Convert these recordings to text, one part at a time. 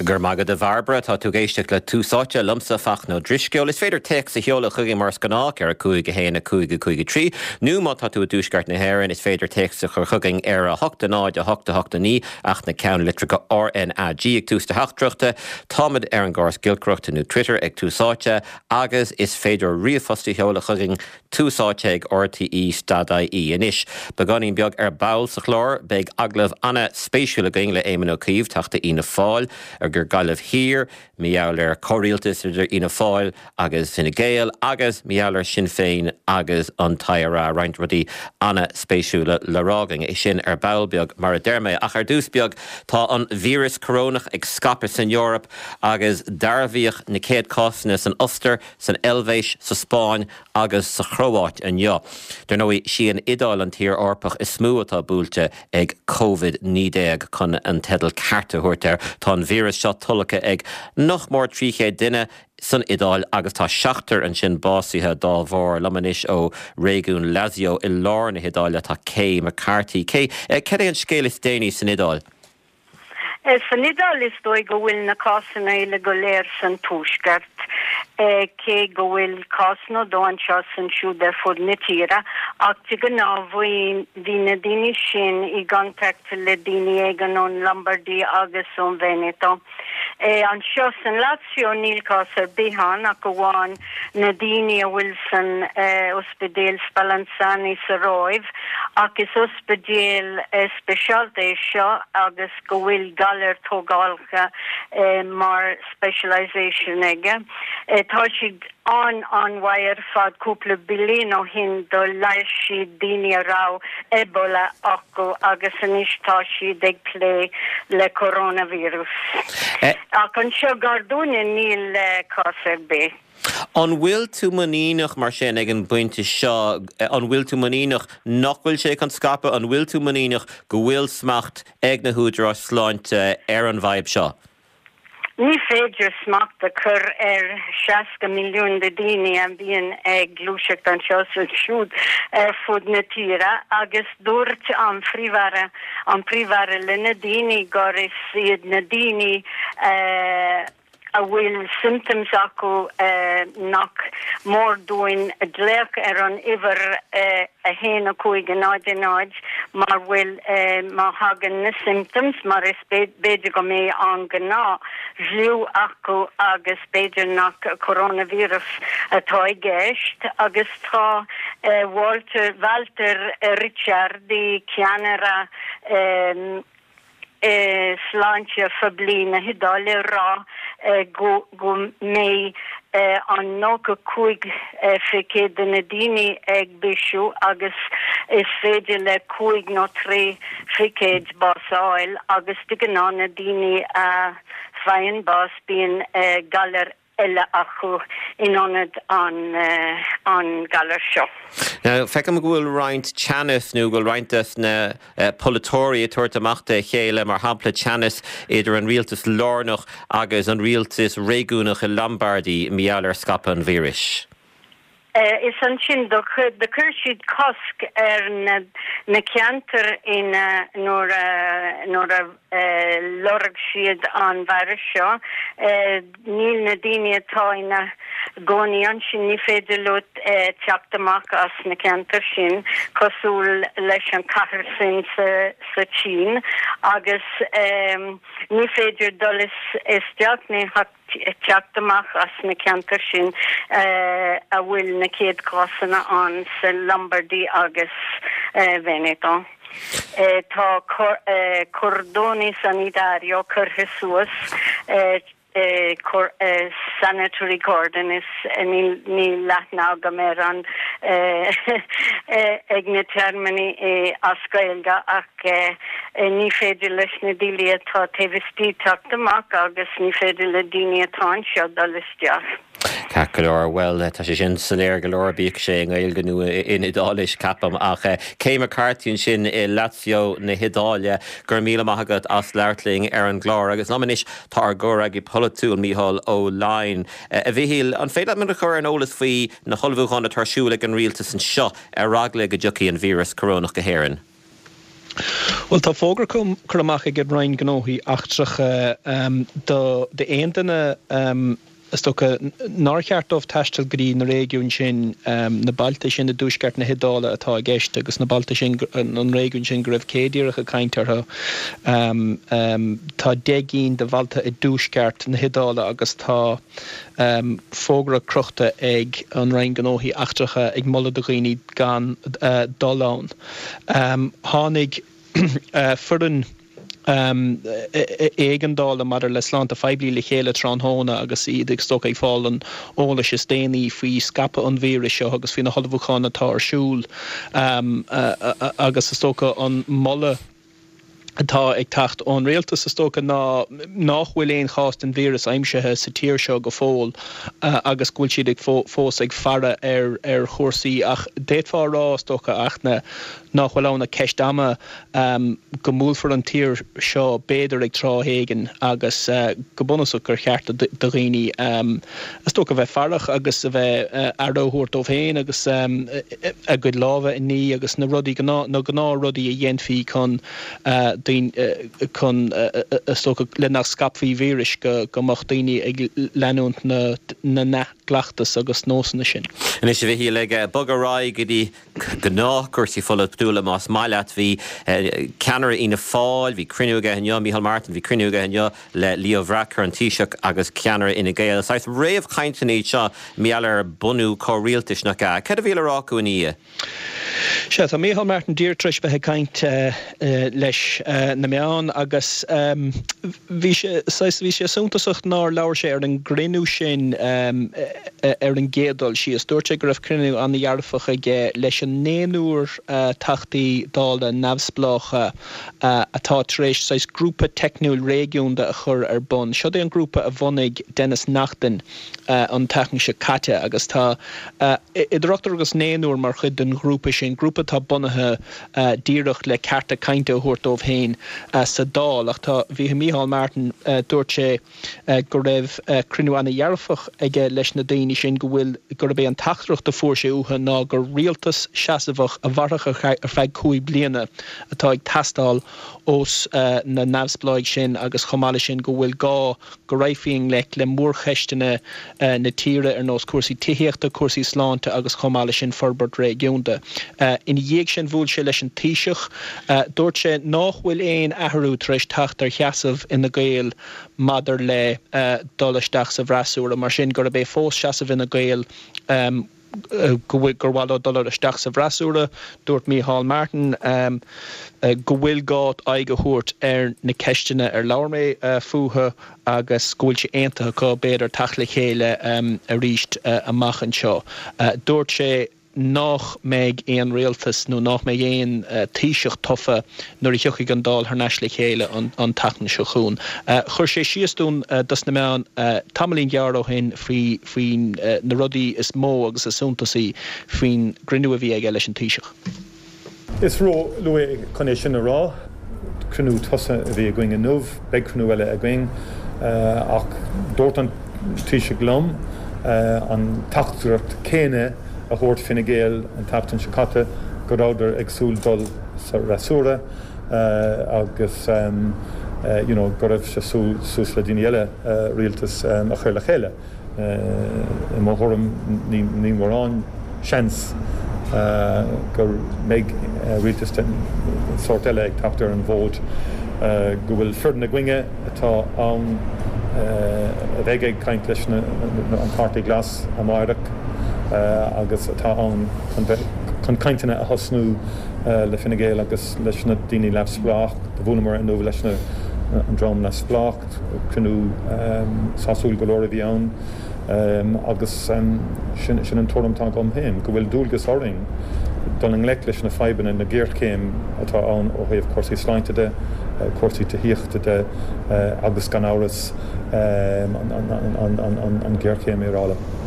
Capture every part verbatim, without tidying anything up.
Gur magad a bharbara tá tú géisteach le túsáte lumsa fach nó drisceol is féidir teach sa cheola chuige mar scanách ar a cúig a héana a cúig a cúig a trí. Nú má tá tú a dúsgart na hhéireann is féidir teach sa chur chugging ar a hochta náid a hochta hochta ní ach na ceann litrica R N A G ag tústa heachtrachta, támad ar an gás gilcrochta nó Twitter ag túsáte, agus is féidir riamhfosta cheola chugging túsáte ag R T E stadai í inis. Beganín beag ar bail sa chlár, beag aglah anna spéisiúla going le éimeann ó cíomh tachta ína fáil, ar gur galibh hir, miall ar choirialtas idir ina fáil agus Fine Gael, agus miall ar Sinn Féin agus an taire roiint rudí anna spéisiúla le rágang é sin ar bail beag mar a derme ach ar dús beag tá an vírus corónach ag scapar san Eorop agus darbhíoch na céad cosna san Ulster, san Elvéis, sa Spáin agus sa Chróáit an jo. Der nói si an idáil an tír orpach is smú atá búilte ag COVID nídéag chun an tedal carta thuirtear tá an vírus seo tulacha ag noch mór tríché duine san idáil agus tá seachtar an sin básithe dá bhór lamanis ó réigiún Lazio i lár na hidáile tá Kay McCarthy. Kay, ce é an scéal is déanaí san idáil? San idáil is dói go bhfuil na cásanna ile go léir san túisgart. Cé go bhfuil cásanna dóin seo san siúda fud na tíre, ach tí go nábhaoin bhí na daoine sin i gcontacta le daoine ag an ón Lombardy agus ón Veneto. An seo san Lazio níl cásar bíhan ach go bháin na daoine a bhfuil san ospidéal Spallanzani sa Roimh, ach is ospidéal speisialta seo agus go bhfuil galar tógáilcha mar specialisation aige. Tá siad an an wair fad cúpla bilín ó hin do leis siad daoine rá Ebola acu agus anis tá siad ag lé le coronavírus. Ach an seo gardúine níl cásar bé. An bhfuil tú maníach mar sin ag an buinte seo, an bhfuil tú maníach nachhfuil sé an scapa, an bhfuil tú maníach go bhfuil smacht ag na húdra sláinte ar an bhaib seo? Ní féidir smacht a chur ar seasca milliún de daoine an bhíonn ag glúiseacht an seo san siúd ar fud na tíre, agus dúirt an phríomhara an phríomhara le na daoine gur is siad na daoine a bhfuil symptoms acu uh, nach mór dúin a dléach ar an iver uh, a héna chuig a náid a náid, mar bhfuil uh, má hagan na symptoms, mar is beidir go mé an gná bhliú acu agus beidir nach coronavírus atá i gceist, agus tá uh, Walter, Walter uh, Ricciardi ceanara um, Uh, sláinte fablina hidáile rá uh, go, go mé uh, an nócha chuig uh, ficéad na daoine ag bisú agus is féidir le chuig nó trí ficéad basáil agus digan na daoine a uh, fain bás bíon uh, galar eile acu inionad an uh, an galar seo. Now, fecam gúil roint Chanis nó gúil rointas na uh, polatóri a tuairt amachta chéile mar hampla Chanis idir an rialtas lárnach agus an rialtas réigúnach i Lombardy miall ar scapa an víris. Uh, is an sin do de chuirsiad cosc ar na, na ceantar in uh, nór uh, nór a uh, lorg siad an bhar seo, uh, níl na daoine atá ina gcónaí an sin ní féidir lut uh, teachtamach as na ceantar sin cosúil leis an cathair sin sa, sa Chín, agus um, ní féidir dul is isteach ní teachtamach as na ceantar sin uh, a bhfuil na céad cásanna an sa Lombardy agus uh, Veneto. Uh, tá cor, uh, cordoni sanitario curthe suas uh, uh, cor, uh, sanitary cordon is uh, ní, ní leithná go mér an uh, uh, ag na termini uh, ascailga ach uh, uh, ní féidir leis na dília tá tehistí teachtamach agus ní féidir le daoine atá seo dul isteach. Cacalor, well, tá sé sin saléir go leor bíoh sé an gail ganú in idális capam ach Kay McCarthy sin i Lazio na hidáile gur míle maithagad as leirtling ar an glár agus námanis tá ar gur ag i polatúil Mícheál Ó Lyne. A bhíhíl an féad mu a chur an ólas faoi na holbhúcháin a tarsúla an rialtas an seo ar ragla go dtiocfaí an vírus corónach go héireann. Well tá fógra cum chuach ag Ryan gnóthaí achtracha um, do de aontainna um, Stocha náceartmh taistil grí na régiún sin um, na balta sin na dúsceart na hidála atá gceiste agus na balta sin an régiún sin go raibh céadíocha cainteartha um, um, tá degín de bhalta i dúsceart na hidála agus tá um, fógra cruachta ag an Ryan gnóthaí achtracha ag molla do dhaoine gan uh, dólán. Um, Tháinig uh, furan Um, éigendála mar le slánta feibli le chéile tránhóna agus iad ag stoc ag fálan óla sé stéanaí faoi scapa an bhíre seo agus fina halbhúchána tá arsúl um, uh, uh, agus is stocha an molla atá ag tacht ón réaltas is stocha ná nachhfuil éon chást an víras aimsethe sa tír seo go fóil uh, agus gúil siad ag fó, fós ag fara ar, ar chórsaí ach déitfá rá stocha ach na nachhfuil ána ceist ama um, go múlfar an tír seo béidir ag tráhéigen agus uh, go bunasach gur chearta do dhaoine um, is stocha bheith farach agus a bheith uh, ardóthirt ó féin agus um, a go lábha in ní agus na rudí gná na gná rudí a dhéanfaí chun uh, Dín chun stocha le nach scapfaí víris go go mocht daoine ag leanúnt na na neachglachtas agus nósanna sin. An is bhí le bugarrá go dtí gnáchcursí fola dúla más maileat hí ceanar ina fáil, hí cruinúga an Micheál Martin, hí cruinúga an le Leo Varadkar an Taoiseach agus ceanar ina Gael. Sais réamh chaintenaí seo meallar bunú choríaltais nach ga. Cad a bhíle rá go ní? Se tá Micheál Martin díirtris bethe caint uh, uh, leis uh, na meán agus um, bhí sé súntasacht ná leabhar sé ar an grinú sin um, ar an gédal si is dúirte go raibh crinú an dhearfacha ige leis an néanúr uh, tachtaí dála nefsblácha uh, atá tréis sais grúpa techniúil régiúnda a chur ar bun. Seo é an grúpa a bhunaigh Dennis Nachtan uh, an techan se caite agus tá uh, idirachtar agus néanúr mar chud den grúpa sin grúpa tá bunathe uh, díireach le carta cainte thuirt óh féin uh, sa dál ach tá bhí Micheál Martin uh, dúirt sé uh, go raibh uh, cruinú anna dhearfach ige leis na daoine sin go bhfuil go raibh an tachtrucht de fuair sé utha ná gur rialtas seasamhach a bharracha ar feadh cúig bliana atá ag tastáil os uh, na nefsbláig sin agus chomáile sin go bhfuil gá go raifíing le le mórcheisteanna uh, na tíre ar nós cuasaí tithéachta cuasaí sláinte agus chomáile sin forbert régiúnta. Uh, in dhéag sin bhúil sé leis an Taoiseach uh, dúirt sé nachhfuil éon athrú treis tacht ar cheasamh ina Gael madidir le uh, dulaisteach sa bhreasúra mar sin gur a bé fós seasamh ina Gael um, Uh, go bhfuil gur bhfuil dul isteach sa bhreasúra dúirt Micheál Martin um, uh, go bhfuil gát aige thuirt ar na ceisteanna ar labharméid uh, fuatha agus gúil sé aontaithe có beidir tacht le chéile um, a ríist uh, amach anseo. Uh, dúirt sé nach meid éon réaltas nó nach meid éon uh, Taoiseach tofa nuair a thiocfaigh an dál th neis le chéile an, an tachtan seo chuún. Uh, chur sé siosún uh, dus na meán uh, tamlín gearó hin faoin uh, na rudaí is mó agus asúntasaí faoin grinú a bhí ag leis an Taoiseach. Is ró luí chuné sin rá cruinú tosa a bhí a going an nuamh, beag cruinú eile a going uh, ach dúirt an Taoiseach lom uh, an tachtúirt céine a thuirt Fine Gael an taptain se caite go ráidir agsúil dul sa rasúra uh, agus um, uh, you know, go raibh se sús le daoine eile uh, rialtas um, a chuir le chéile. Uh, I má thuirm ní mórrán seans uh, gur méid uh, rialtas sort eile ag taptar an bhód uh, go bhfuil fir na gcuinge atá ann uh, a bheith ag caint leis an cartaí glas a maireach Uh, agus atá an chun cainteanna a thosnú uh, le Fine Gael agus leis na daoine leabhsplách, do bhúnamar an nómh leis na an drám leabhsplách, cruinú um, sásúil go leir a bhí ann um, agus um, sin, sin an tuairimtá gom héim, go bhfuil dúlgus oring don an lech leis na feibanna na ggéircéim atá ann ó thaobh cuasaí sláinte de, uh, cuasaí tathíochta de uh, agus gan áras um, an, an, an, an, an, an ggéircéim irála.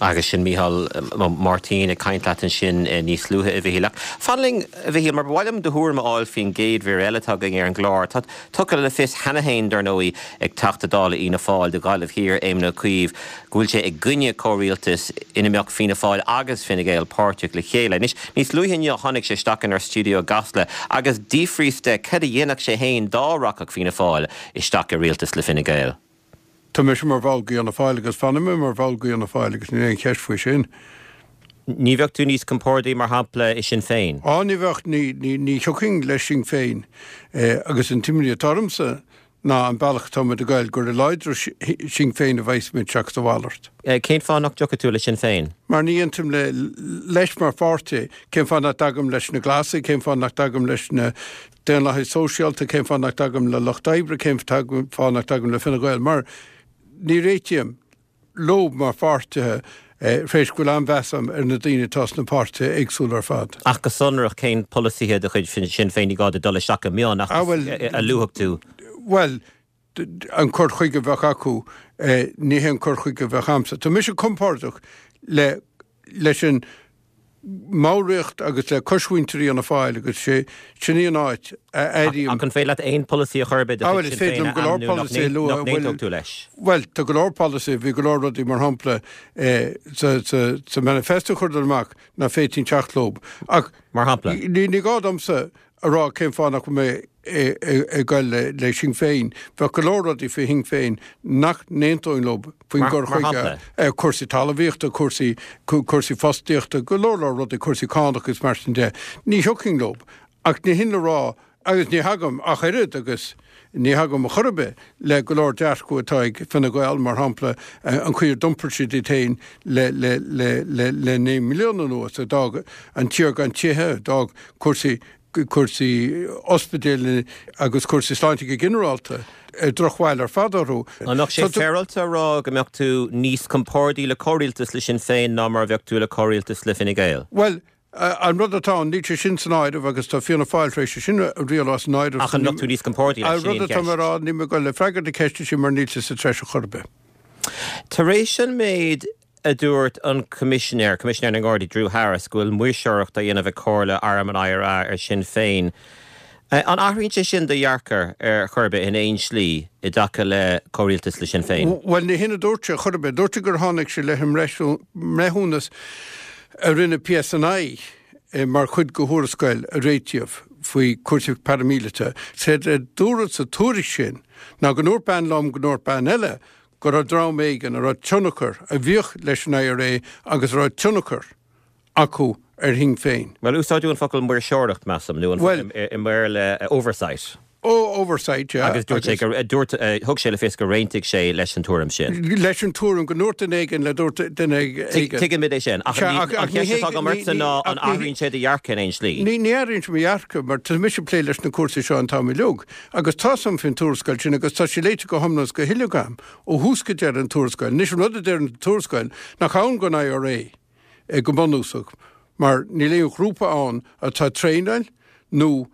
Agus sin Mícheál Martin a caiintlaatan sin níos slúthe a bhíle. Fanling a bhí mar bhhailm de thuair áil fin géad bhí eiletágan ar an gláir. Tá tucha le fis Hanahéin dar nóí ag tachtadála ína fáil de gáilh hir éimna cuomh gúil sé ag gunne choiríaltas ina meach fina fáil agus Fine Gael páirteach le chéile. Níos níos luúthainn a tháinig sé stacan ar stúdio Gasla agus dífríste cad a dhéanach sé héin dárachach fina fáil is staca rialtas le Fine Gael. Tá mis mar bhálgaí an na fáil agus fanime mar bhálgaí an na fáil agus ní éon ceist faoi sin. Ní bheocht tú níos compórdaí mar hapla is sin féin? Á ní bheocht ní choking leis sin féin agus an timí tarmsa ná an bailach táid a gail gur a leidir sin féin a bheits mid seach do bhálart. Cén fánach deocha tú le sin féin? Mar ní antim le leis mar fáte cén fánach dagam leis na glasa, cén fánach dagam leis na den le sóisialta, cén fánach dagam le Lochdaibhre, cén fánach dagam le Fine Gael. Mar ní réitiam lob mar fáte rééis goil an bheasam ar na daoine tas na páirte agsúil ar fad. Ach go sonrach cén polisíthe de chuid sin féin i gáda dul seacha mián ach a luúach tú. Well, an cur chuige bheith acu ní hen cur chuige bheith hamsa. Tá mis compórtach le leis an máreacht agus le coshaointeí an na fáil agus sé sinníon áit éidirm. An féile éon policy a churbid a sin féin an golóir policy luúach tú leis. Well, tá golóir policy bhí golóir rudí mar hampla sa manifesto chuir amach na féitín teachlób. Ach mar hampla. Ní ní gádamsa ará céim fánach mé i gail le sin féin, bheit golóradí fé hing féin nach néontóin lob faoin gur chuige cuasaí talmhaíochta, cuasaí fostíochta, golóir rudí cuasaí cánach is mar sin de. Ní thucing lob, ach ní hinna rá agus ní hagam a chairid agus ní hagam a chorbe le golóir dearcú atáig Fine Gael mar hampla an chuir dumpersi dí tain le le le le le né millióna nuas a dag an tíor gan tithe dag cuasaí cuasaí ospidéal agus cuasaí sláintige generalta drochhhail ar fadarú. An nach sé feralta rá go meach tú níos compórdaí le choiríaltas le sin féin ná mar bheocht tú le choiríaltas le Fine Gael? Well, an rud atá ní sé sin san áidir agus tá fianna fáil rééis sin rialás náidir. Ach an nach tú níos compórdaí le sin rud atá marrá ní me go le freigar de ceiste sin mar níte sa treise chorbe. Tar éis sin méid a dúirt an commissioner, commissioner na Gardaí Drew Harris gofuil muiseoireachta dhéanamh cóirla arm an I R A ar sin féin. An áthraíonn sé sin de dhearcar ar churbe in éon slí i dtaca le choiríaltas le sin féin? Well, ní hinna dúirte churbe, dúirte gur tháinig sé le mreithúnas a rinne P S N I mar chud go thuarascail a réitiamh faoi cuairteach paramílite. Sé dúirt sa túris sin ná go nóir ban lom go nóir ban eile gur a drám éigen a rá tunachar a bhíoch leis an I R A agus rá tunachar acu ar hing féin. Well, úsáidún focail muir seoireacht measam nuan i muir le oversight. Ó oversight, ja. Agus dúirt sé dúirt thug sé le fis go réintigh sé leis an túram sin. Leis an túram go nóir den éigen le dúirt den éigen. Tuigim mid é sin. Ach cheiste go marta ná an áthraíonn sé de dhearcin éon slí. Ní ní áiríonn mé dhearca mar tá mis plé leis na cuasaí seo an táimí leog. Agus tá sam fin túrascail sin agus tá sé léite go hamnas go hiileagam ó húsca dear an túrascail. Nis an rud dear an túrascail nach chun go I R A go banúsach. Mar ní léon grúpa an atá tréineil nó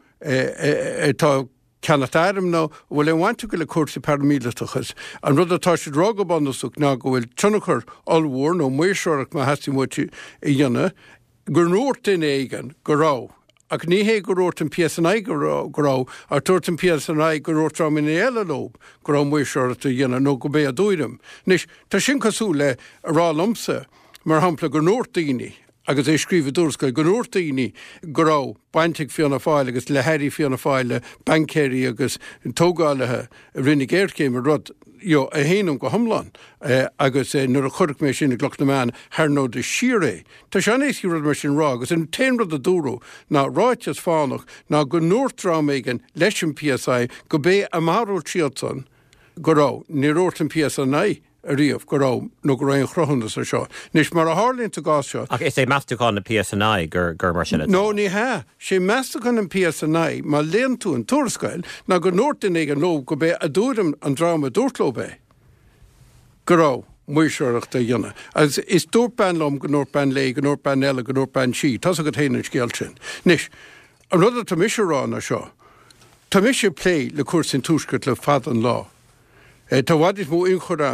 tá Canatárm ná bhfuil le bhainte go le cuasaí paramíleachas. An rud atá sé rá go banúsach ná go bhfuil tunachar allmhór nó muirseoireacht má heasí muiti i dhéanana gur nóir den éigen go rá. Ach ní hé go róirt an P S N I go rá ar tuairt an P S N I go róirt rá in eile lob go rá muirseoireacht a dhéanana nó go bé a dúidem. Nis tá sin cosú le a rá lomsa mar hampla gur nóir daoine agus é scríomh dúrascail go nóir daoine go rá baintigh fianna fáil agus le heirí fianna fáile bancéirí agus tógáilethe rinne géircéim a rud jo a héanam go hamlan agus nuair a chuirc mé sin na gluach na meán thar nó de siiré. Tá se ééis rud mar sin rá agus an téim rud a dúró ná ráites fánach ná go nóirrá méigen leis an P S I go bé a marúil tíaltan go rá ní róirt an P S N I a riamh go rá nó go raon chrohannas ar seo. Nis mar a hálínta gás seo. Ach is é meastachán na P S N I gur gur mar sin. No, ní ha. sé meastachán an P S N I má léon tú an túrascail ná go nóirtain ag an lób go bé a dúram an dráma dúirtló bé. Go rá muirseoireacht a dhéanana. As is dúrban lom go nóirban lé, go nóirban eile, go nóirban sí, tá a go héanaan scéal sin. Nis, an rud a tá mis rán a seo. Tá mis sé plé le cuasaí túscairt le fad an lá. Tá bhaid is mó inchoram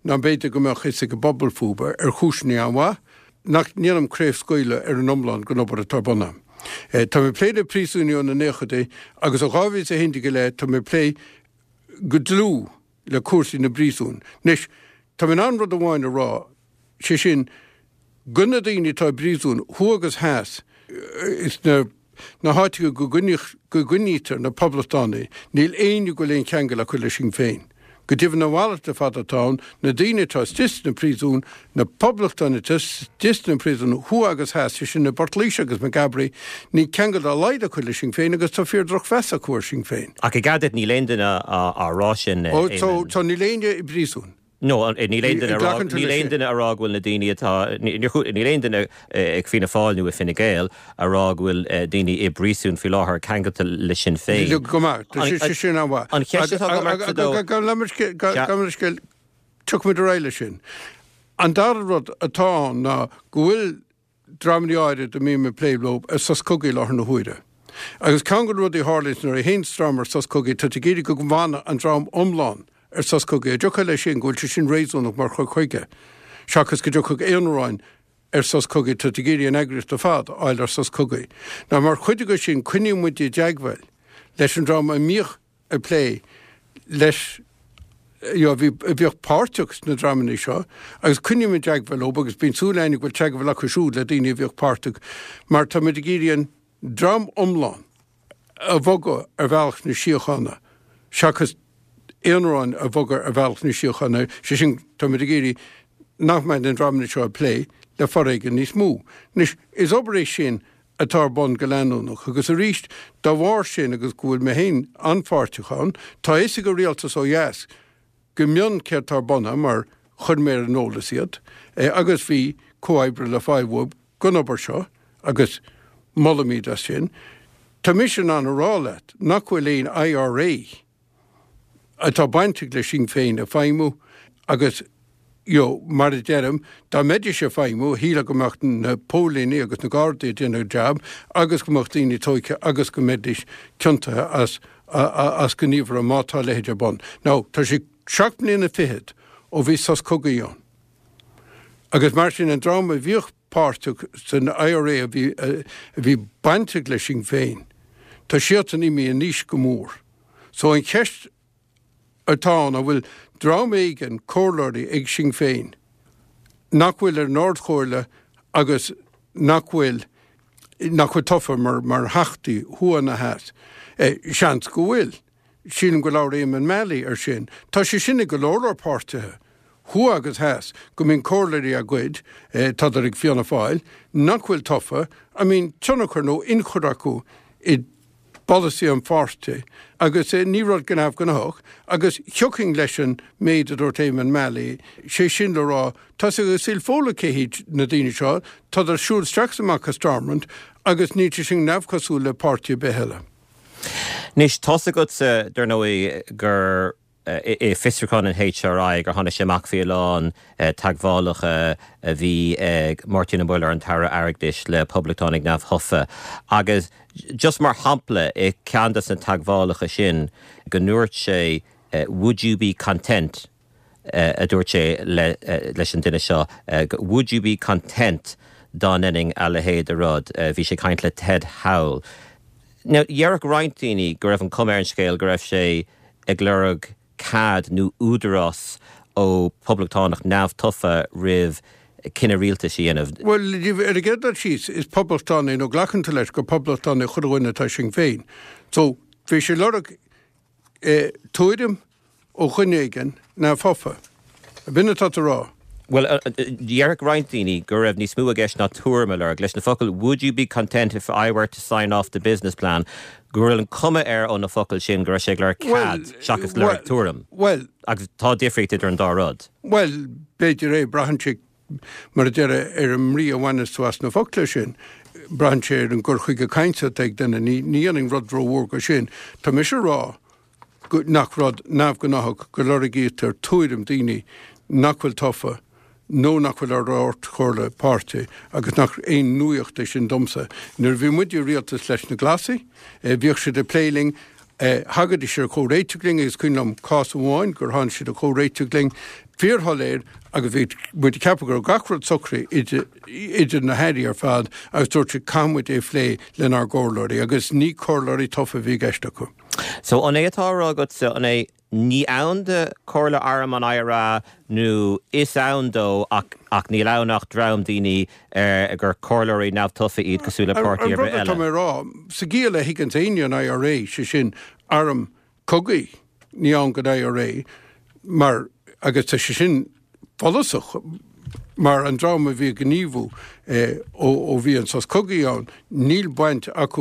ná beidir go meach is go bobbelfúber ar chúsní anha, nach níanam créibh scoile ar an omland go obair a tarbonna. Tá mé pléide prísúniú na néchadé, agus a gáhí a hindi go le, tá mé plé go dlú le cuasí na brísún. Nis, tá mé anrad a bháin a rá, sé sin gunna daoine tá brísún, thuagas háas, is na na háiti go gunnítar na poblatánaí, níl éonú go léon cheangal a chuile sin féin. Go dtíobh na bhhailta fadatán na daoine tá stis na prísún na poblatánaí stis na prísún thuagas háas sin na Bortlís agus me Gabri ní cheangal a leid a chuile sin féin agus tá fiordroch fesa cuair sin féin. A go gadad ní léanana árá sin. Ó tá ní léine i brísún. No, ní léanana arághfuil na daine atá ní léanana ag fina fáilnú a fina géal arághfuil daine i brísún fi láthair ceangata le sin féin. Lu go mar, tá sin anhha. An cheiste tá go mar fadó. Gamariscil tuach mid réile sin. An darrad atá ná go bhfuil dramí áide do mí me pléblób a sas cogaí láthair na huaire. Agus ceangal rud í hálís nar a hén stramar sas cogaí tá géidir go bhana an drám omláin. Ar sas cogaí, a dúcha lei sin gúil sin réúnach mar chu chuige. Seachas go dúcha éonráin ar sas cogaí tá géirí an agrist a fad áil ar sas cogaí. Ná mar chuide go sin cuine muidí deagmhail leis an drám a míoch a plé leis bhíoh páirteachs na dramaní seo, agus cuine mu deagmhail ó agus bíon súléinnig bhfuil teagmhail a chusú le daoine bhíoh páirteach, mar tá muid géirí an drám omláin a bhoga ar bhealach na siochanna. Seachas éonráin a bhogar a bhealach na siochanna, sé sin tá muid géirí nach maid an dramaní seo a plé le forréigen níos mú. Nis is obair sin atá bon go leanúnach, agus a ríist dá bhhar sin agus gúil me héin anfáirteachán, tá is go rialtas ó dheas go mion ceir tar bonna mar chud mé an nólas iad, agus bhí comhaoibre le fáilhúb gon obair seo, agus molamíd a sin. Tá mis sin an rá leat nach bhfuil éon I R A atá bainteach le sin féin a féimú, agus jo, mar a dearm, tá meidir sé féimú, híle go meachtain na pólíní agus na gádaí dina jab, agus go meachtaíní tóice, agus go meidir cionnta as, as go níomhar a mátá leidir bon. Ná, tá sé seachtaí na fihead ó bhí sas cogaíon. Agus mar sin an drama bhíoch páirteach san I R A a bhí bainteach le sin féin. Tá siat an imi a níos go mór. So an ceist atá a bhfuil dráméigen cóirlaí ag sin féin. Nach bhfuil ar nárdchóirle agus nach bhfuil nach bhfuil tofa mar mar hachtaí thua na heas. Seans go bhfuil sin go leir éim an mealaí ar sin. Tá sé sinna go leir páirtethe. Thua agus heas go mín cóirlaí a gcuid tá ar ag fianna fáil, nach bhfuil tofa, a mín teanna chu nó inchoraú i policy an fáste, agus é ní rud gan áh gan hoch, agus thiocing leis an méid a dúirt éim an mealaí, sé sin le rá, tá sé go síl fóla céhíd na daoine seo, tá ar siúil strax amach a starmant, agus ní sin nefhcasú le pártí beheile. Nis tosa go dar nó gur i fistracán an H R I gur tháina sé mac fiáán tagmhálach a bhí ag Martin Buller an tara airgdis le Publictánig Neamh Thofa. Agus just mar hampla i ceandas an tagmhálacha sin go nuairt sé would you be content a dúirt sé leis an duine seo would you be content don inning a le héad a rud bhí sé caint le Ted Howell. Now, dhearach rointíní go raibh an cumair an scéal go raibh sé ag leirg cad nó údarás ó Publictánach Neamh Thofa rih cinna rialta sí anamh. Well, ar a gcéad síos is Publictánaí nó ghlachananta leis go Publictánaí chudhhaine tá sin féin. So, bhí sé leirg tuairim ó chuinéigen Neamh Thofa. A binne tá rá. Well, dhearach rointíní go raibh níos mú a gceist ná tuairme leirg leis na focail, would you be content if I were to sign off the business plan? Gúil an cuma ar ó na focail sin gur sé leir cad seachas leir tuairim. Well, agus tá difricht idir an dá rud. Well, beidir é brahanse mar a deire ar an mrí a bhaine suas na focail sin. Brahanse ar an gur chuige cainte ag denna ní aning rud róhór go sin. Tá mis rá nach rud neamh go náthach go leir tar tuairim daoine nachfuil tofa, nó nachfuil ar ráirt chóirle páirte, agus nach éon nuacht é sin domsa. Nuair bhí muidir rialtas leis na glasí, bhíoh sé de pléling hagad is sé choréitugling is cuilam cás amháin gur han siad a choréitugling fearhalléir agus bhí bud cepagur gachrad socrí idir na heirí ar fad agus dúirt camid é phlé lenar gcóirlóirí agus ní cóirlóirí tofa bhí geiste acu. So an é atá agat an é ní ann de cóirla arm an aire nó is ann dó ach, ach ní lenach dram daoine uh, gur cóirlóirí nabh tofa iad cosúla pártaí ar eile. Tá mé rá, sa gíala higann aine an I R A sé sin arm cogaí ní an go I R A, mar agus tá sé sin follasach mar an drama bhí gníomhú ó bhí an sas cogaí an níl baint acu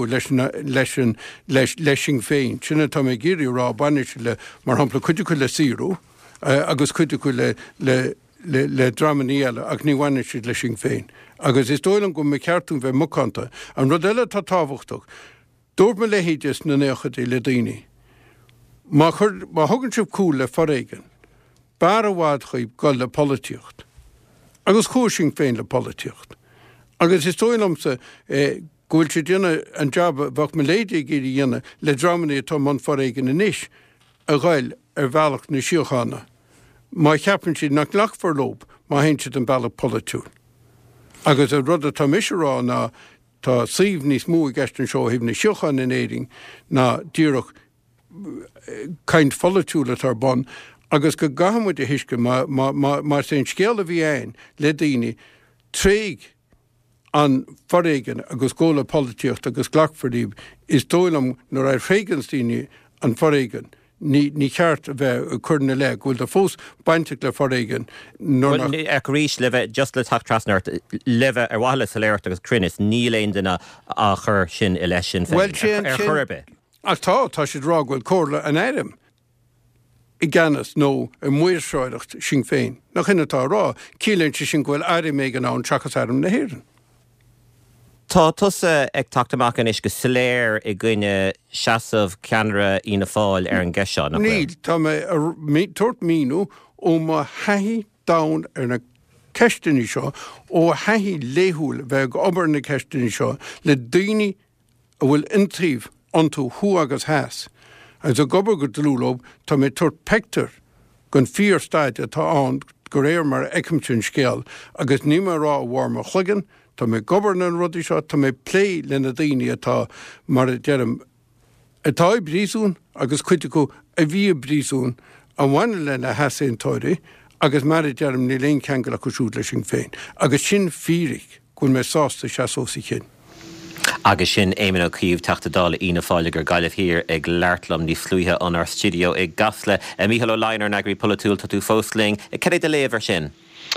leis sin féin. Sinna tá mé géirí rá bainise le mar hampla chuide chu le síú agus chuide chu le le dramaní eile ach ní bhaine siad leis sin féin. Agus is dóilean go mé ceartún bheith mucanta an rud eile tá tábhachtach. Dúirt me lehéidir na néchad é le daoine. Má thugann sibh cúil le foréigen. Bar a bhád chuib go le políocht. Agus chúising féin le políocht. Agus is tóilmsa gúil si dhéine an job bhach me léide géirí dhéine le dramaní atá man foréigen inis a ghail ar bhealach na siochanna. Má cheapann siad nach lech forlób má hain siad an bhealach políún. Agus a rud atá misrá ná tá síomh níos mú gceist an seo híh na siochan in éing ná díreach caint folitúla tar bon, agus go gahamid a hiisce mar sé scéal a bhí ein le daoine tréig an foréigen agus cóla políocht agus ghlachfordíb is dóilam nó raibh fréigans daoine an foréigen. Ní ní ceart a bheith chuna le bhfuil a fós bainte le foréigen. Ag rís le bheith just le tatrasnart le bheith ar bhaile sa léirt agus crinnis ní léon duine a chur sin i leis sin féin ar churbe. Ach tá tá siad rá bhfuil cóirla an éirim i gceannas nó i muorsráideacht sin féin. Nach inatá rá cílann si sin bhfuil airim méid an an trachas airm na hhéireann. Tá tusa ag tactamach an is go sléir i gcuine seasamh ceanra ina fáil ar an gceise. Níl tá mé tuairt míú ó má haithí dán ar na ceisteanna seo ó haithí léthúil bheith go obair na ceisteanna seo le daoine a bhfuil intríomh antú thu agus heas. Agus a gobar go dlúlób tá mé tuairt pectar gon fíor staid atá an go réir mar eicimtin scéal agus ní mar rá bhharr a chuigean. Tá mé gobarn an rudí seo tá mé plé lena daoine atá mar dearm atá brísún agus cuite go a bhí brísún an bhaine lena heasa an tóirí agus mar dearm ní léon ceangal a chusúd leis sin féin. Agus sin fíric gon mé sásta seaósa chin. Agus sin éimean ó cíomh teachtadála ina fáile gur gaiileh hir ag leirtlam ní slúthe an ar studio ag gasle a Mícheál Ó Lionar na agrií polúil tá tú fósling i cead a léomhar sin.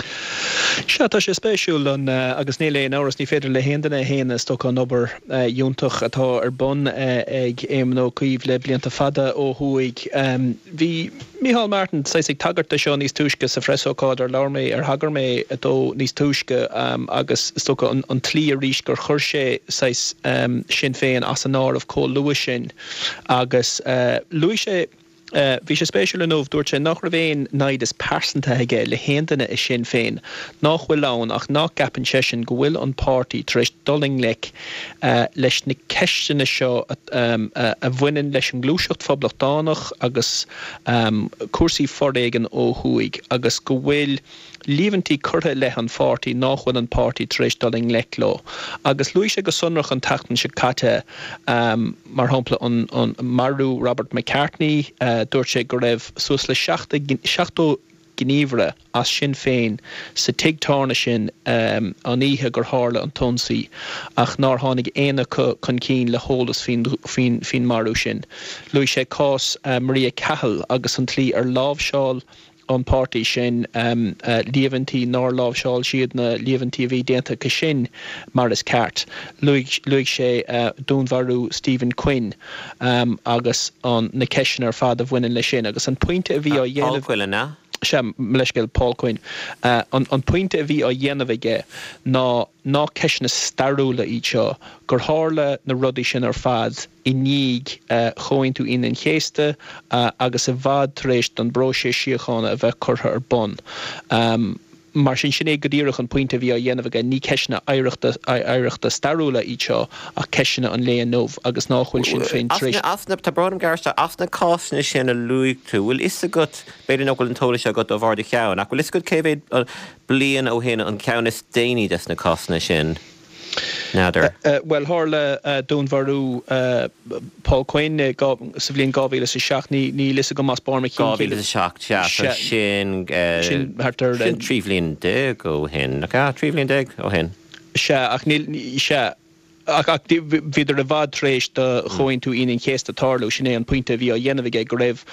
Se tá sé spéisiúil an agus ní léon áras ní féidir le héanana héana sto an obair dúntaach atá ar bun ag éimean ó cuomh le blianta fada ó thuaig. Bhí Mícheál Martin saigh tagartta seo níos túisce sa freisóáid ar leirméid ar hagar méid ató níos túisce agus sto an tlí a rís gur chuir sé sin féin as an ámh có luas sin agus luis sé Bhí sé spéisiúil an óh dúirt sé nach raibhéon naid is persanta aige le héanana is sin féin. Nach bhfuil lán ach nach gapan sé sin go bhfuil an pártaí tar éis doling le leis na ceisteanna seo a bhaineann leis an glúiseacht phoblachtánaach agus cuasaí foréigen ó thuaig agus go bhfuil líomhantí curtha le an pártaí nach bhfuil an pártaí tar éis doling le lá. Agus luis sé go sonrach an tatan se caite mar hampla an marú Robert McCartney dúirt sé go raibh suas le seachtó gníomhre as sin féin sa teagtána sin um, an ihe gur hála an tonsaí ach nar tháinig éana chun cín le hólas fin marú sin. Luis sé cás uh, Maria Cahill agus an tlí ar lábhseáil an pártaí sin um, uh, líomhantí nar lábhseáil siad na líomhantí a bhí déanta go sin mar is ceart. Luig sé uh, dúnmharú Stephen Quinn um, agus an na ceisian ar fad a bhaineann le sin agus an pointe a bhí á dhéanamh sem leisceil Paul Quinn uh, an, an pointe a bhí á dhéanamh aige ná ná ceisna starúla í seo gur hála na rudaí sin ar fad i níg uh, choin tú inan chéasta uh, agus a bhd tar éis don bró sé siochána a bheith curtha ar bun. Um, mar sin sinné godíireach an pointe bhí a dhéanamh aige ní ceisna éireachta éireachta starúla í seo a ceisna an léon nómh agus náchfuil sin féin tríéis. Asna tá bram garsta asna cásna sin a luigh tú bhfuil is a go beidir nóil an tóla se go ó bhar de cheann, ach bhfuil is go céhéad blian ó héna an ceannas déine des na cásna sin. Nadir. Uh, uh, well, hála uh, dún bharú uh, Paul Quinn uh, sa bblion gábhíle sa seach ní ní lisa go más barma chin. Gábhíle sa seach, ja, sin sin hartar sin tríomhlíon dig ó hin. Ach, tríomhlíon dig ó hin. Se ach ní se ach ach viidir a bhd trééis de choin tú inon chéasta tarlú sinné an pointe bhí a dhéanamh ag go raibh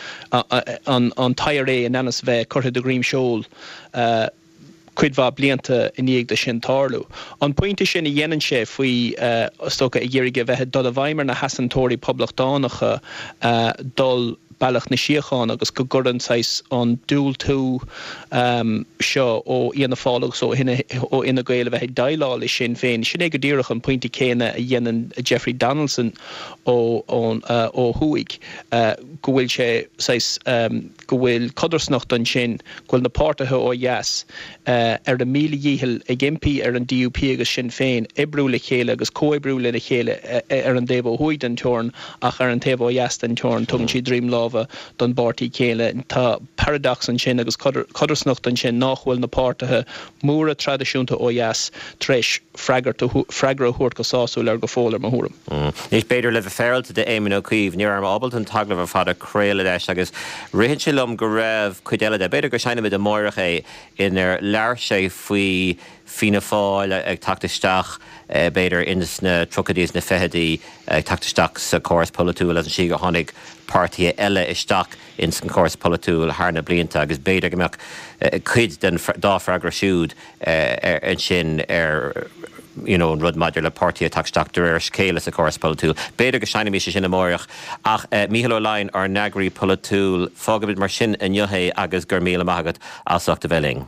an an tair é an anas bheith curtha do Grím Seol uh, cuidhá blianta iníag de sin tarlú. An pointe sin i dhéanann sé faoi uh, stocha i ggéirige bheith dul a bhaimar na hasantóirí poblach dánacha uh, dul bailach na siocháin agus go gurdan sais an dúil tú um, seo ó íana fálaach so ó ina gaile bheith daileáil is sin féin. Sin é go dtíireach an pointe céine a dhéanann Jeffrey Donaldson ó uh, ó thuig uh, go bhfuil sé sais um, go bhfuil codarsnacht an sin gohfuil na páirtithe ó dheas uh, ar de míle díhil ag impi ar an D U P agus sin féin ibrú le chéile agus cóibrú le chéile ar an déh thuid an teorn ach ar an taobh ó dheas an teorn tugann si dream lá don bartí céile tá paradox an sin agus codarsnacht an sin nachhfuil na páirtithe móra tradiisiúnta ó dheas tréis freigra thuirt go sáúil ar go fólar mar thuúram. Nís beidir le bh féilte de éiminn ó cuomh níor am ábalt an taglah ar fad a créile leis agus rihin se lom go raibh chuideile de beidir go seine mid a mórach é inar leir sé faoi fina fáil ag tactaisteach uh, beidir inas na trocadíos na fehadí ag tactaisteach sa córas polatúil as an si go tháinig pártí eile isteach in san córas polatúil thar na blianta agus beidir gomeach uh, cuid den dá freagra siúd uh, an sin ar you know, an rud maidir le pártí a tactaisteach de ar scéile sa córas polatúil. Beidir go seine mí sin na mórach ach uh, Mícheál Ó Lainn ar neagraí polatúil fágabid mar sin in Niohé agus gur míle maigad asach de bheling.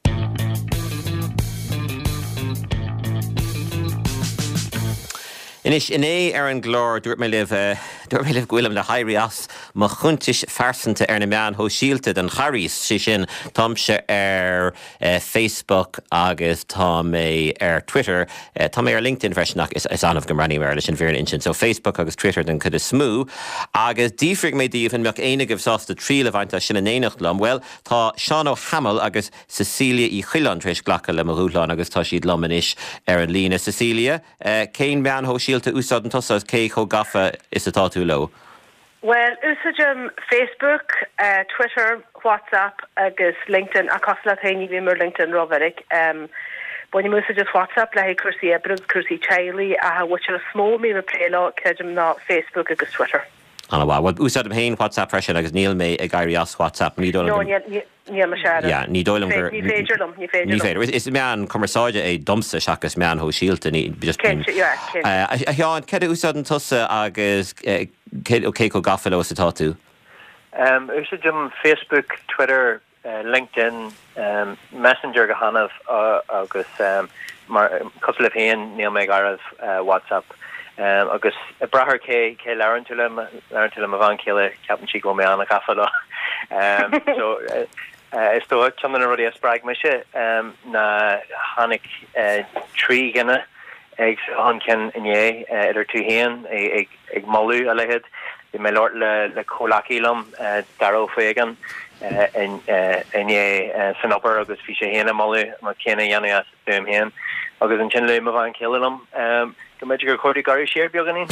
Inis in é ar an glór dúirt mé libh dúirt mé libh ghuilam le hairí as má chuntais fearsanta ar na meán ó síalta den charís si sin támse ar uh, Facebook agus tá mé ar Twitter uh, tá mé ar LinkedIn freisinach is, is anmh gomraní mar leis an bhéir insin so Facebook agus Twitter den chud is smú agus dífrig mé díomh an meach éanagah sásta tríle bhaint sin an éanacht lom well tá Seán Ó Hamill agus Cecilia í Chilan tréis ghlacha le marúláin agus tá siad lomanis ar an lína Cecilia uh, céin meán ó síalta úsad an tosas cé cho gafa is atá tú lo? Well, úsajum Facebook, uh, Twitter, WhatsApp agus LinkedIn a cosla thaini bhí mar LinkedIn roverig. Um, Buine musa just WhatsApp le hé cursaí ebrad, cursaí chaili a which are smó mí a préla cejum na Facebook agus Twitter. Anna bhá, well úsad am héin WhatsApp freisin agus níl mé ag gairí as WhatsApp ní dólam. No, ní am seada. Ja, ní dólam gur. Ní féidir lom, ní féidir. Ní féidir. Is meán commerceáide é domsa seachas meán ho síalta ní just. Kense, ja, kense. A cheán, cede úsad an tusa agus cé có gafa le atá tú? Um, úsad Facebook, Twitter, uh, LinkedIn, um, Messenger go hanamh uh, agus um, mar cosla féin níl mé garibh uh, WhatsApp. Um, agus uh, brahar cé cé learntulim learntulim a bhain céile ceapan si go mé anna gafa le. Um, so uh, uh, is tó chumna na rudí a sppraig me se um, na hánig uh, trí gine ag an cin iné uh, idir tú héan ag ag molú a lehead i mé lort le le cólacílam uh, daró fégan uh, in uh, iné uh, san opar agus fi sé héana molú mar céna dhéana as dúm héan agus an cin le a bhain céilelam um, go méidir gur chuirdaí garí séir beaganí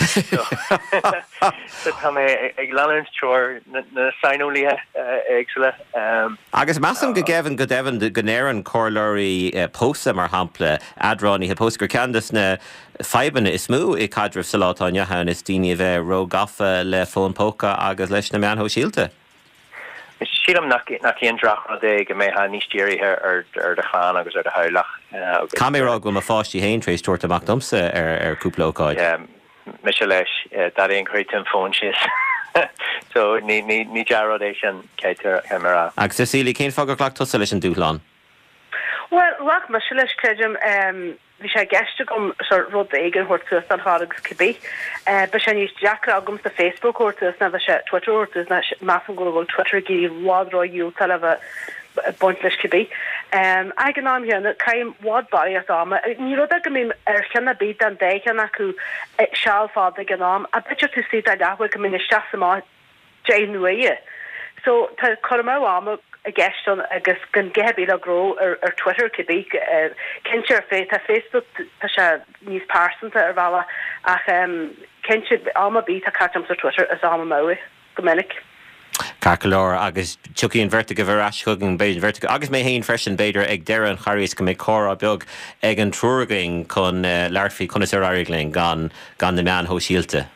so tá mé ag leann teir na sainolíthe éagsúile. Agus measam go gehann go dehann go néan cóirí pósa mar hampla adráí he pósgur ceandas na feibanna is smú i cadrih sa látáine hain is daoine bheith ro gafa le fón póca agus leis na meán ho síalta. Sílam nach cíon drach a dé go mé ha níos tíirithe ar ar de chlán agus ar de heilech. Camérá go a fáistí héin trééis tuairt amach domsa ar ar cúplóáid. Me se leis daíon chuirtim fón sios. So ní ní ní dearrad é sin céitir camera. Agus Cecilia cén fágur ghlaach tusa leis an dúchláán? Well, lach me se leis cejum um vi sé geste gom sort rud eigen hortus an hágus kibé. Eh be sé níos Jack agum sa Facebook hortus na se Twitter hortus na mass go Twitter gi wadro you tal a pointless kibé. Um, ag an am hianna caim wad bari at am. Ní rud go mí ar chenna bit an déchan acu seall fád ag an am, a bitir tú si a dahfu go mí staá Jane nuie. So tá chomá am a gestion agus gan gebi a gro ar, ar Twitter kibí uh, kinir fé a Facebook tá se níos pásanta ar bhela ach um, kinir am a bit a catam sa Twitter as am maui gomininic. Carcolóir agus tuíonn vertiga bharráischugan beidir vertiga agus mé héon freisin beidir ag deire an chairís go mé chora beag ag an trúrgaing chun uh, leirfií chunas ar airgling gan gan na meán ho síalte.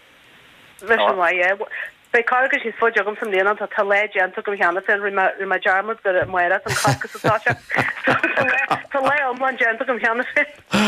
Bei cargus is fo jogum from Leon tá le gentle go cheanna fin ri ma jarmod go muire an cargus atá Tá le omlan gentle go cheanna fin.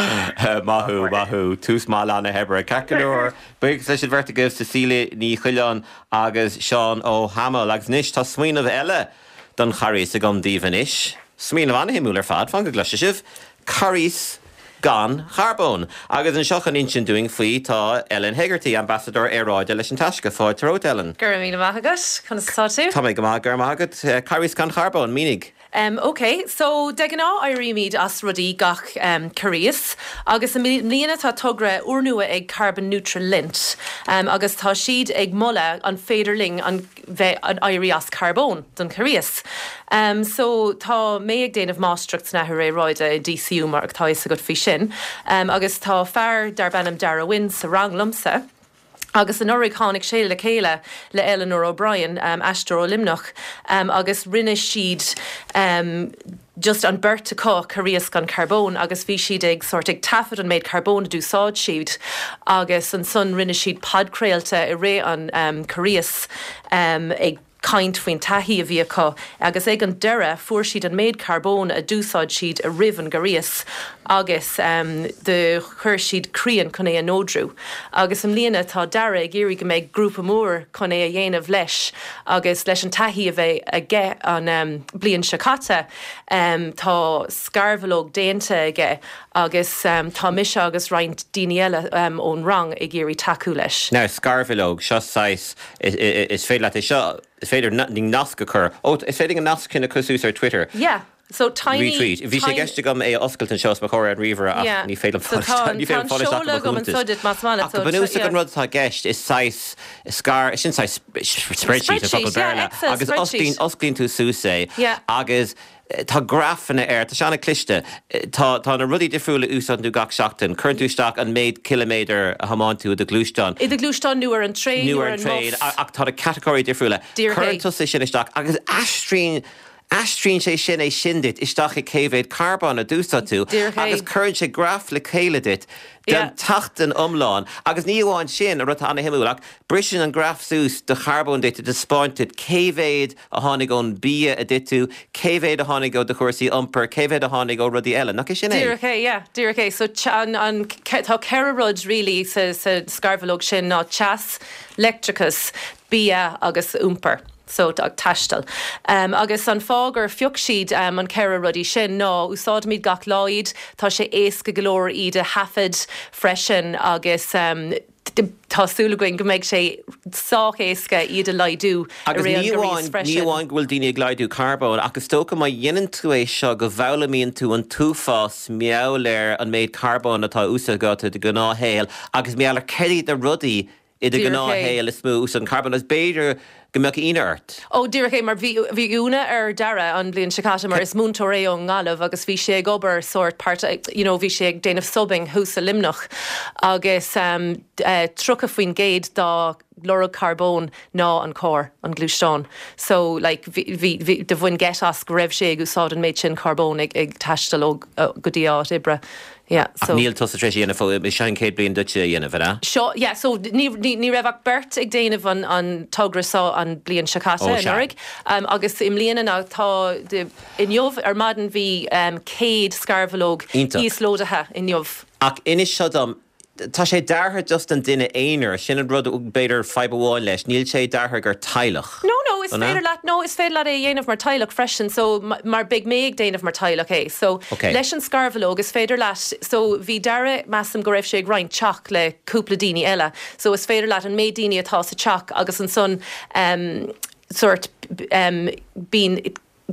Mahu mahu tús má anna hebre Carcolóir beag leis vertiga Cecilia ní chuileán agus Seán ó Hamill agus níos tá smaoinmh eile don chairís a gom díomhan is. Smaoinmh anna himúlar fad fan go gluise sibh chairís gan charbón. Agus an seochan insin doing faoi tá Ellen Hegarty, ambassador éráide leis an taisce fáid taróid Ellen. Gur mí maithagad, chun satá tú? Tá mé go gur mágad chairís gan charbón, mínig. Um, OK, so de gan á airíimiid as rudí gach um, Caríos, agus an mlíana tá tugra úrnua ag carbon neutral lint, um, agus tá siad ag molla an féidirling an bheith an airí as carbón don Caríos. Um, so tá mé ag déanamh mástrucht na ré roide i D C U mar ag tá is a go fi sin, um, agus tá fear dar benam dar a win sa rang lumsa. Agus an oricánig sé le chéile le Eleanor O'Brien, um, Astro Limnoch, um, agus rinne siad um, just an bert có Caríos gan carbón, agus bhí siad ag sort ag tafod an méid carbón dúsáid siad, agus an son rinne siad podcréalte i ré an um, Caríos um, ag kaint faoin taí a bhí acu, agus ag an deire fuair siad an méid carbón a dúsáid siad a rih an Caríos, agus um, de chuir siad crían chun é an nódrú. Agus am líana tá deire ag iarraigh go méid grúpa mór chun é a dhéanamh leis, agus leis an taí a bheith a gce an um, blion secata, um, tá scarbhalóg déanta aige, agus um, tá mise agus roinnt daoine eile um, ón rang ag iarraigh taú leis. Now, scarbhalóg, seo sais is, is, is féad le seo is féidir ní nasca chur. Ó, is féidir an nasc cinna cosús ar Twitter. Yeah. So tiny retweet. Bhí sé gceiste gom é oscailt an seos mar chóir an riomhar ach ní féidir fáisteach ní féidir fáisteach go mthúntas. Ach go banúsa an rud tá gceist is sais scar sin sais spreadsheet a focail bearla agus osclaíonn tú sús é agus tá graffanna air tá seanna cliste tá tá na rudí difriúla úsán dú gach seachtain chuintúisteach an méid kilométer a hamáin tú de glúisteán. I de glúisteán nuair an tréin nuair an tréin ach tá a categóí difriúla chuintú sé sin isteach agus astrín Astrín sé sin é sindit isteach i céhéad carbon a dúsa tú agus chuann sé graf le chéile dit den tatan omláin agus níomháin sin a rud anna himúach brisin an graf sús de charbon dit de spáintit céhéad a tháinig ón bí a ditú céhéad a tháinig ó de chuirsaí umper céhéad a tháinig ó rudí eile nach sin é. Dúrché, yeah, dúrché so an an tá ceire rud rilí sa sa scarbhalóg sin ná chas electricus bí agus umper. So ag taistal. Um, agus an fágur fiuc siad um, an ceire rudí sin ná úsáid míad gach láid tá sé éasca golóir iad a hafid freisin agus um, tásúlagoin go méid sé sách éasca iad a laidú agus níomháin bhfuil daoine ag laidú carbón agus tóca má dhéanaan tú é seo go bhhelamíonn tú an túfás meáléir an méid carbón atá úsa gata de go náhéal agus meallar ceirí de rudaí idir go náhéal is smú ús an carbón as béidir go meach inart. Ó dúrché mar bhí úna ar dara an blion secata mar is múntóir é an gálamh agus bhí sé gobar sort part, you know, bhí sé ag déanamh subbing hús a limnach agus um, uh, trucha faoin géad dá lora carbón ná an cór an glúisteán. So like vi vi de bhain get as go raibh sé úsáid an méid sin carbón ag, ag taistal ó uh, go dtí áit ibre. Yeah, so níl tosa tréis dhéanamh fó is sean céad blion dute dhéanamh na. Seo, yeah, so ní ní ní raibh bert ag déanamh an an tugrasá an blion secata in orig. Um, agus im líana ná tá in jobh ar madan bhí um, céad scarbhalóg íoslódathe in jobh. Ach inis seo dom tá sé dartha just an duine éonar sin an rud beidir fibreháin leis, níl sé dartha gur teilech. No, no, is féidir leat, no, is féidir leat é dhéanamh mar teilech freisin, so mar big méid déanamh mar teilech é. So okay. Leis an scarbhalóg is féidir leat, so bhí dara measam go raibh sé ag roinnt teach le cúpla daoine eile. So is féidir leat an méid daoine atá sa teach agus an son um, sort um, bín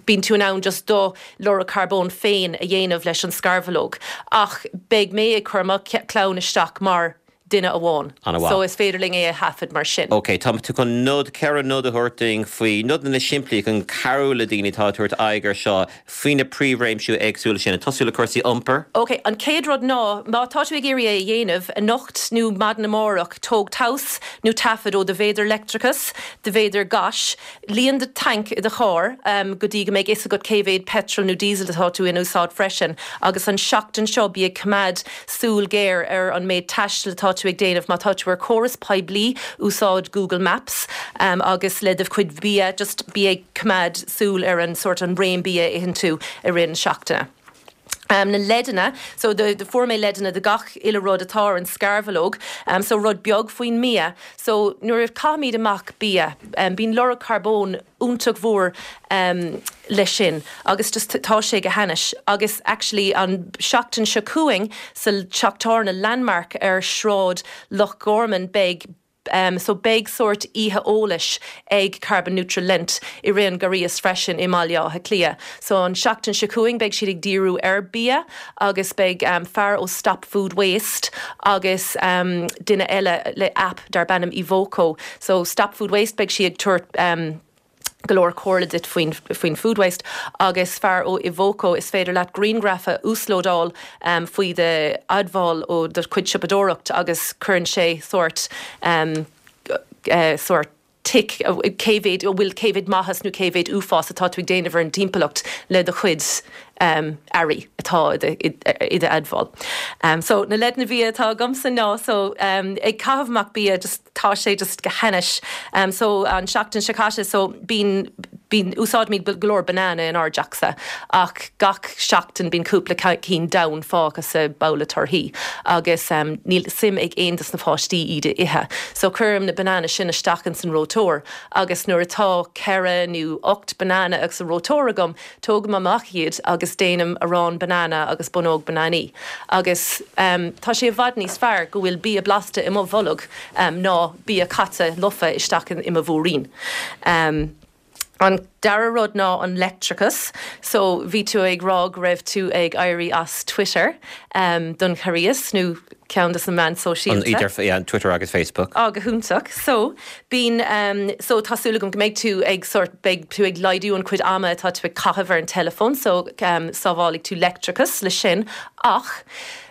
bín tú an just dó lora carbón féin a dhéanamh leis an scarvalóg. Ach beag mé ag chuirma clán isteach mar duine a bháin. So is féidirling é a hafid mar sin. Ok, tá tú chun nod ceara nod a thuirting faoi nod na simplí chun carúla daoine tá tuairt aigear seo faoine príomhréimsú agsúla sin a tosúla cuasaí iompar. Ok, an céad rud ná, má táú ag éirí a dhéanamh a nocht nó mad na mórach tóg taus nó tafid ó de bhéidir electricus, de bhéidir gas, líon de tank i de chóir, um, go dtí go méid is a go cévéid petrol nó diesel atá tú in úsáid freisin, agus an seachtain seo bí ag cumad súl géir ar an méid taistil atá tú ag déanamh má tá tú ar choras pablií úsáid Google Maps, um, agus ledamh chuid bia, just bí ag cumad súl ar an sort an brain bia ihan tú a rinn seachtainna. Um, na ledana, so the, the form ledana, the gach illa rod atá an scarvalóg, um, so rod beag foin mia. So nuair if camid amach bia, um, bín lora carbón úntach mhór um, leis sin, agus just tá sé go hanis, agus actually an seachtain seo cuaing sa seachtar na landmark ar shráid Loch Gorman beg. Um, so big sort ihe ólis ag carbon neutral lint I rian garías freisin imália ha clia. So an seachtain secuing beg siad ag díru ar bia, agus beg um, far ó stop food waste, agus um, duine eile le app dar banam Ivoco. So stop food waste beg siad tuairt um, galore cóla dit faoin food waste, agus fear ó Ivoco is féidir leat greengrafa úslódáil um, faoi de adbháil ó de cuid sipadóracht agus curn sé sort um, uh, sort tic cévéid ó bhfuil cévéid mahas nó cévéid úfás atá tú ag déanamh an timpalacht le de chuid um, airí atá i de adbháil. Um, so na leid na bhí atá gomsa ná, so um, ag cahabhach bí just tá sé just go henis. Um, so an seachtain seacáise, so bín bín úsáid míid glór banana in ár jaachsa, ach gach seachtain bín cúpla cín dain fágus sa bála tarthaí, agus um, níl sim ag aontas na fáistí ide ithe. So chuirm na banana sin isteachchan san rótóir, agus nuair atá ceithre nó ocht banana agus sa rótóir agam, tógam amach iad agus déanam arán banana agus bonóg bananí. Agus um, tá sé bhhad níos fearr go bhfuil bí a blasta i mo bholog um, ná bí a catta lofa isteachchan i mo bhórín. Um, An dara rud ná an electricus, so bhí tú ag rág raibh tú ag airí as Twitter, um, don charías, nó ceantas na man sóisialta. An idir yeah, Twitter agus Facebook. Á go húntaach. So, bín, um, so tásúla gom go méid tú ag sort beg tú ag laidú an cuid ama atá tú ag caithfh ar an telefón, so um, sábhálaigh tú electricus le sin, ach,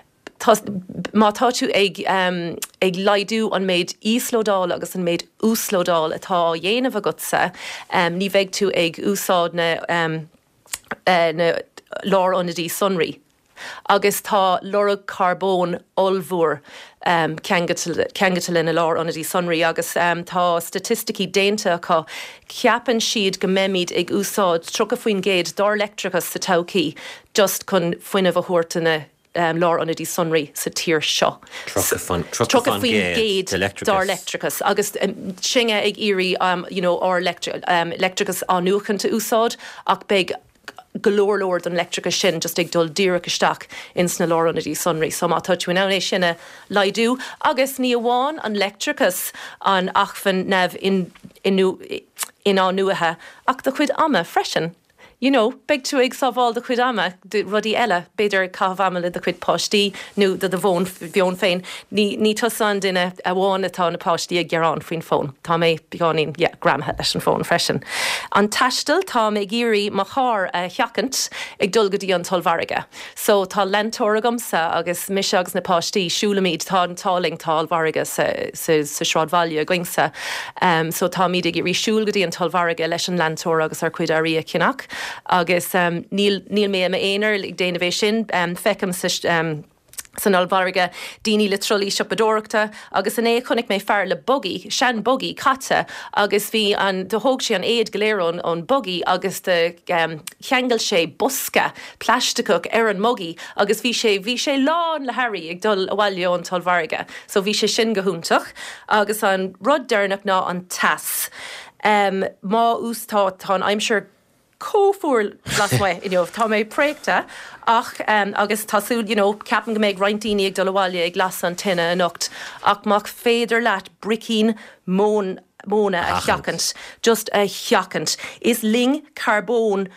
má tá tú ag, um, ag laidú an méid íslódáil agus an méid úslódáil atá dhéanamh agutsa, um, ní bheidh tú ag úsáid na, um, uh, na lár onadí sunraí. Agus tá lora carbón olmhór um, ceangatal in a lár onadí sunraí, agus um, tá statisticí déanta acu ceapan siad go méimiid ag úsáid tro a faoin géad dar electricus sa taucí just chun fuineh a thuirtainna Um, lár onadí sunraí sa tír seo. Trocha faoin géad dar electricus. Agus um, singe ag iri um, you know, or electri- um, electricus anúchanta úsáid, ach beg golóirlóir an electricus sin just ag dul díreach isteach ins na lár onadí sunraí. So má touch win é sinna laidú. Agus ní amháin an electricus an achfan nef in, inu, in á nuathe, ach do chuid ama freisin. You know, beg tú ag sábháil de chuid ama, de rudí eile, beidir cábhama le de chuid páistí, nó de de bhón bheon féin, ní, ní tosan duine a bháin atá na páistí ag gearán faoin fón. Tá mé beánín, yeah, gramthe leis an fón freisin. An taistil tá mé géirí mar chár a cheacant ag dulgadí an talmharige. So tá lentóragamsa agus mis agus na páistí siúlamíd tá an táling talmharige sa, sa, sa sráidbhaile goingsa. Um, so tá míad ag géirí siúlgadí an talmharige leis an lentóra agus ar cuid arí a cinach. Agus um, níl, níl mé am éonar ag déanamh sin um, fecam sa um, san albarige díní le trolí sipadóireachta, agus an é chunig mé fear le bogi, sean bogi, catte, agus bhí an de hóg sé an éad goléirón an bogi, agus de um, cheangal sé busca, plásticoch ar an mogi, agus bhí sé bhí sé lán le Harry ag dul bhhaileo an talmharige. So bhí sé sin go húntaach, agus an rud dearnach ná an tas. Um, má ústá tá, I'm sure cófuair lasmha you know, tá mé préicte ach um, agus tasúil you know, ceapan go méid rointíine ag dohhaile ag las an tinine a nocht ach mach féidir leat bricín món móna a cheacant, just a cheacant. Is ling carbón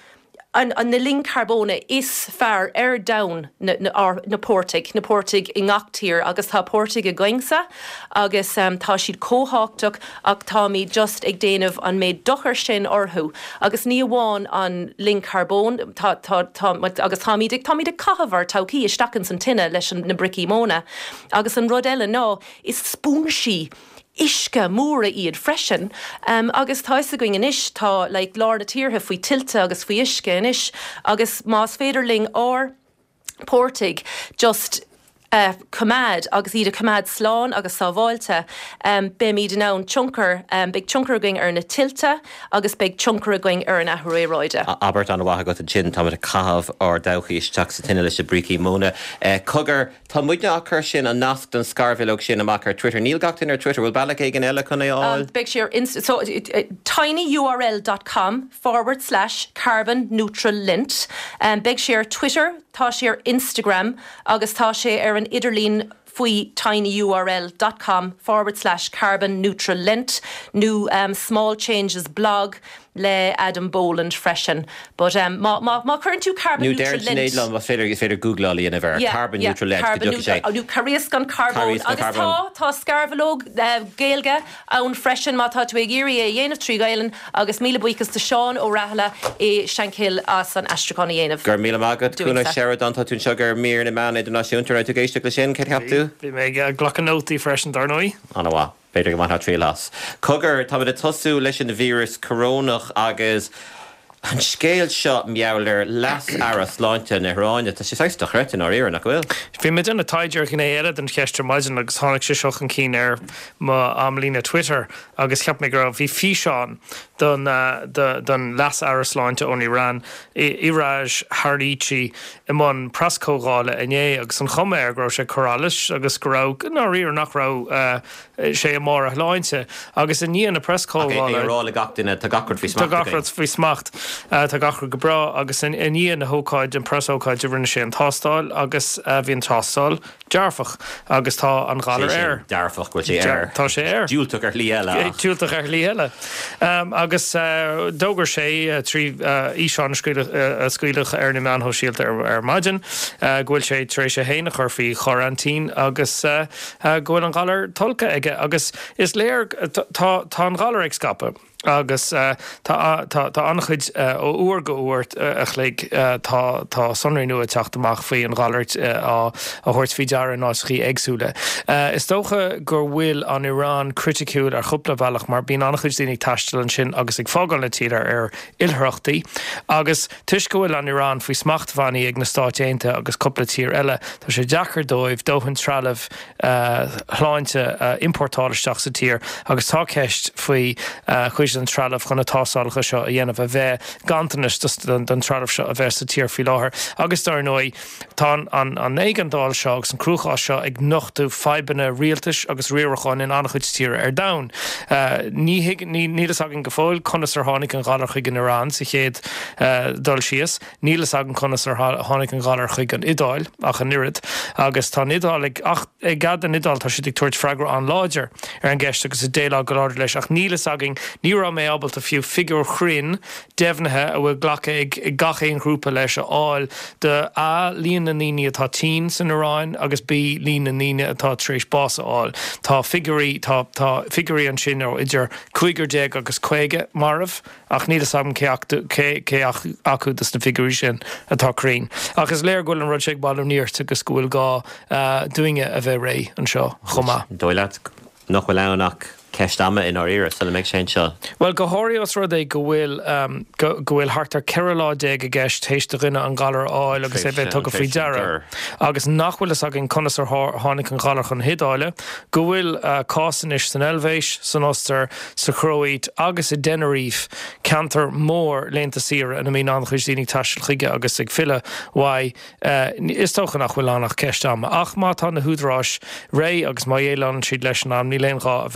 an, an na ling carbóna is fear ar down na, na, ar, na pórtig, na pórtig i ngachtír agus tá pórtig a goingsa, agus um, tá siad cóháchtach ach tá mi just ag déanamh an méid dochar sin orthú, agus ní bháin an ling carbón, tá, tá, tá, agus tá mi tá mi de cahabhar tácí isteachchan san tinine leis na bricí móna, agus an rud eile ná is spúnsí Ishka móra iad freisin, um, agus tá sa going in ish tá like, Lord a tíortha faoi tiltte agus faoi isce in ish, agus más féidirling or pórtig just Uh, cumad agus iad a cumad sláán agus sábháilte um, be míad ná an chunker um, big chunker going ar na tiltte agus big chunker going ar na réróide. Albert an bhatha go a gin tá a cahabh ar dachaí isteach sa tinine leis a bricí móna. Uh, Cogar tá muide achar sin a nasc an scarbhilog sin amach ar Twitter. Níl gatain ar Twitter bhfuil bailach ag an eile chuna áil? Um, big share inst- so uh, uh, tinyurl.com forward slash carbon neutral lint. Um, big share Twitter, tá sé ar Instagram agus tá sé ar an idirlín faoi tinyurl.com forward slash carbon neutral lint. New um, small changes blog le Adam Boland freshen. But um, ma ma ma current tú carbon New neutral lint. New Nederland was féidir féidir Google in a ver yeah, carbon yeah, neutral lint. Carbon neutral. Oh, new Caríos gan carbon. Agus tá tá scarvalog uh, Gaelga ann freshen má tá tú ag irí a dhéanamh trí gailen agus míle buchas de Seán ó Rahla é Shankill as an Astracon dhéanamh. Gur míle mágad cúna Sheridan tá tún segur mír na man idirnáisiúntar a tú géiste le sin, ce capú? Bhí mé glachanótaí freisin darnoí. Anna bhá. Beidir go maitha trí las. Cogar tá a tosú leis an vírus corónach agus an scéal seo meabhlar las aras láinte na hráine tá sé seista chretin ar éar nach bhfuil. Bhí mé duna taidir cin éad an cheistir maidin agus tháinig sé seach an cí ar má amlína Twitter agus ceap mé gur bhí fi seán don uh, don las aras láinte ón Iran Iraj Haridchi i món prascógáile iné agus an chuma ar gro sé chorális agus go rá ná riar nach rá uh, sé mór a láinte agus in níon na prascógáile rála gatainine tá gacrad fhí smacht. Tá gacrad fhí smacht. Uh, tá gachar go bra agus in íon na hócáid an presócáid de rinne sé an tástáil agus uh, bhí an tástáil dearfach agus tá an gálar air. Dearfach go sé air. Tá sé air. Dúilteach ar lí eile. Dúilteach ar lí eile. Um, agus uh, dógur sé uh, trí uh, ísán scuilech ar na meán ho síalt ar, ar maidin, uh, ghfuil sé trééis sé héanach ar fhí chorantín agus uh, uh, ghfuil an gálar tolca aige agus is léir tá an gálar ag scape. agus uh, tá anchuid uh, ó uair go uairt uh, a chléig uh, tá sonraí nua teach amach faoi an gáirt uh, a thuirt fí dear an náiscí agsúla. Uh, is tócha gur bhfuil an Irán criticúil ar chupla bhealach mar bíon anchuid daoine taistil an sin agus ag fágáil na tíar ar ilthreachtaí agus tuis go bhfuil an Irán faoi smachtmhaí ag na Stáit Aontaithe agus cupla tír eile tá sé deachar dóibh dóhann trealamh uh, chláinte uh, importáiristeach sa tír agus tá ceist faoi uh, an trealamh chuna tásáilcha seo a dhéanamh a bheith gantanis den trealamh seo a bheith sa tír fi láthair. Agus dar nói tá an éigeandáil seo agus an cruúchá seo ag nochtú febanna rialtas agus riaracháin in annachchuid tír ar dain. Ní nílas agin go fáil conas ar tháinig an gálar chuig an Irán sa chéad dul síos, nílas agin conas ar tháinig an gálar chuig an idáil ach an irid agus tá idáil ag gad an idáil tá si ag tuairt freigra an láidir ar an gceist agus a déile go láidir leis ach nílas agin ní ra mé ábal a fiú figur chrin defnathe a bhfuil ghlacha ag gachéon grúpa leis a áil de A líon na níine atá tí san Iráin agus B líon na níine atá trééis bás a áil. Tá figurí tá figurí an sin ó idir chuigur déag agus chuige marmh ach níl sam cé acu dus na figurí sin atá crin. Agus léir ghfuil an rud sé ballm níirt agus gúil gá duine a bheith ré an seo chumá. Dóile nach bhfuil lenach ceist ama in our ear, so le make sé seo. Well, go háiríos rud é go bhfuil um, go bhfuil hartar ceirlá déag a gceist téiste rinne an galar áil agus é bheith tugad faoi deara. Agus nachhfuil is agin conas ar tháinig an galar chun hidáile, go bhfuil uh, cásanis san Elvéis, san Oster, sa Chróid agus i Denaríf cantar mór lénta sira in a mí an chuisdínig taisil chuige agus ag fila wai uh, is tócha nach bhfuil annach ceist ama. Ach má tá na húdrás ré agus má élan siad leis an am ní léonrá a bheith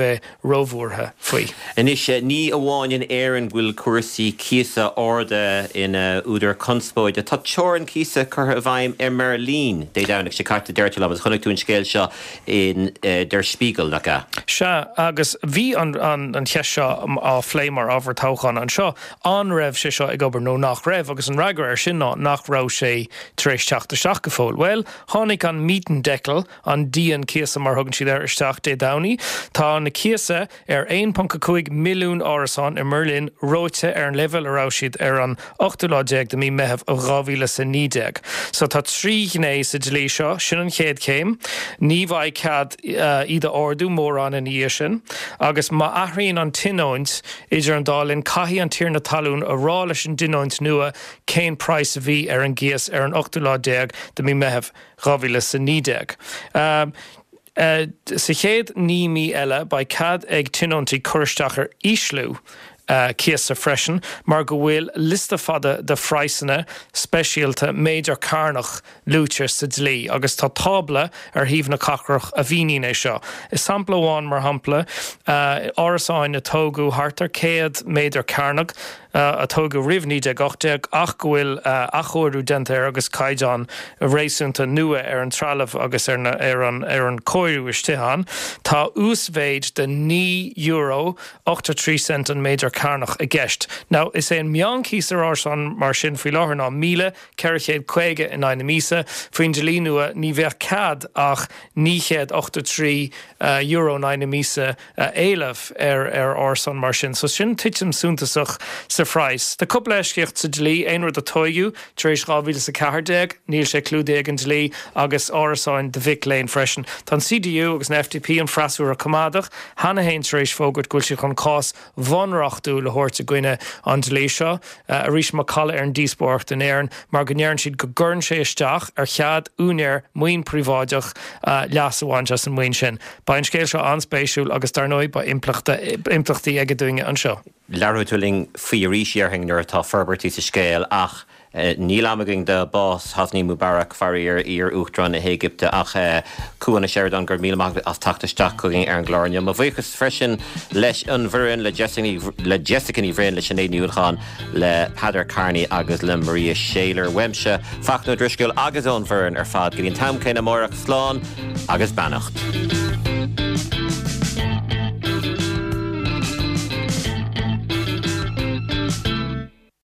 rómhúrtha faoi. Inis ní amháin éan bhfuil cuasaí cíosa orda ina úidir conspóide. Tá teorann cíosa chur a bhaim ar Merlín dé dánach sé carta deirte le chunig tún scéil seo in der Spiegel lecha. Se agus bhí an an cheis seo á phléimar ábhar táchan an seo an raibh sé seo ag obair nó nach raibh agus an raigeir ar sin ná nach rá sé tar éis teachta seach go fóil. Well, tháinig an mítan decal an díon cíosa mar thugann siad ar isteach dé daoine. Tá na cíosa ar one point five milliún árasán ar Merlin róite ar an level ará siad ar an ochtúláideag de mí mehebh a ghávíle sa nídeag. So tá trí gné sa dlí seo, sin an chéad céim, ní bhaid cad uh, iad ordú mór an in íos sin, agus má athraíonn an tinóint idir an dálinn caithí an tír na talún a rá leis an dunóint nua cén price a bhí ar an gíos ar an ochtúláideag de mí mehebh ghávíle sa nídeag. Um, Uh, sa chéad ní mí eile ba cad ag tinóntaí chuirsteachar íslú Uh, cíasa freisin, mar go bhfuil lista fada de freisanna speisialta méidir carnach lútear sa dlí, agus tá tabla ar híomh na cacrach a bhíine seo. Is sampla bháin mar hampla, uh, árasáin na tógu hartar céad méidir carnach, uh, a tógu rihní de gachdeag ach gohfuil uh, achúirú dentar agus caidan a réisúnta nua ar an trealamh agus ar, na, ar an, ar an cóirú isteán. Tá úsvéid de ní euro eighty-three cent an méidir carnach a gceist. Now, is é an meán cís ar ársan mar sin faoi láthair ná míle ceirichéad chuige in aine mísa, faoin de lí nua ní bheith cad ach ní chéad eighty-three uh, euro in aine mísa uh, éileh ar, ar ársan mar sin. So sin titim súntasach sa frais. Tá cúpla éisceocht sa dlí, éonrad a tóigiú, tar éis gábhíle sa ceardeag, níl sé clúdaig an dlí agus árasáin de Vic Lane freisin. Tá C D U agus an F D P an freasú a cumádach, hana héin tar éis fógurt gúil se chun cás vonrachtú le hórta gcuine an dlí seo, uh, a rís má calla ar an díspórt in éireann, mar gnéann siad go gurn sé isteach ar chead únéir muoin príváideach uh, leasúhain just an muoin sin. Ba an scéil seo anspéisiúil agus dar nóid ba implachtaí ag dúine an seo. Learúling faoi ríisiarthing nuair atá forbartí sa scéal ach Uh, Níl amaging de bás Hosni Mubarak farir ar Uachtaráin na Éigipte ach uh, cuana Sheridan gur míle mag as tachtasteach chugging ar an glárne. Má bhuichas freisin leis an bhrin le Jessica ní bhrin leis an éadniúchan le Peadar Carney agus le Maria Shaler Wemse Fachnú Driscoil agus ón bhrin ar fad gurín tam céine mórach sláán agus bannacht.